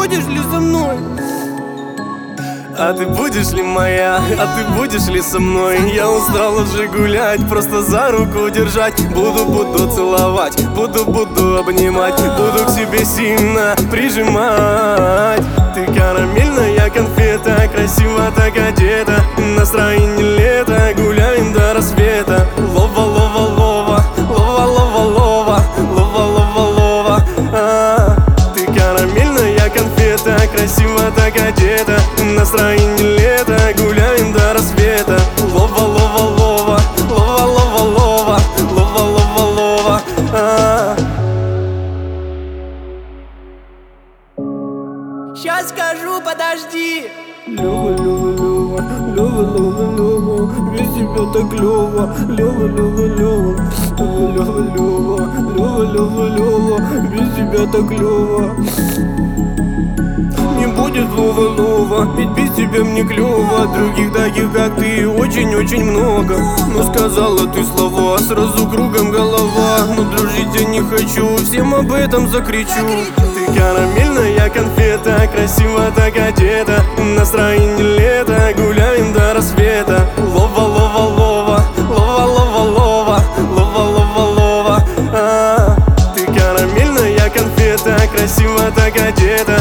будешь ли со мной? А ты будешь ли моя? А ты будешь ли со мной? Я устал уже гулять, просто за руку держать. Буду целовать, буду обнимать, буду к себе сильно прижимать. Ты карамельная конфета, красиво так одета, настроение лето, гуляем до рассвета. Лова, лова, лова, лова, лова, лова, лова, лова, лова. Ты карамельная конфета, красиво так одета, настроение лето, гуляем до рассвета. Лова, лова, лова, лова, лова, лова, лова, лова, лова. Сейчас скажу, подожди. Лёва, Лёва, Лёва, Лёва, Лёва, Лёва, без тебя так клёво. Лёва, Лёва, Лёва, Лёва, Лёва, Лёва, Лёва, Лёва, без тебя так клёво. Не будет лова-лова, ведь без тебя мне клёво. Других таких, как ты, очень-очень много. Но сказала ты слова, сразу кругом голова. Но дружить я не хочу, всем об этом закричу. Ты карамельная конфета, красиво так одета, настроение лето, гуляем до рассвета. Лова, лова, лова, лова, лова, лова, лова, лова, лова. Ты карамельная конфета, красиво так одета,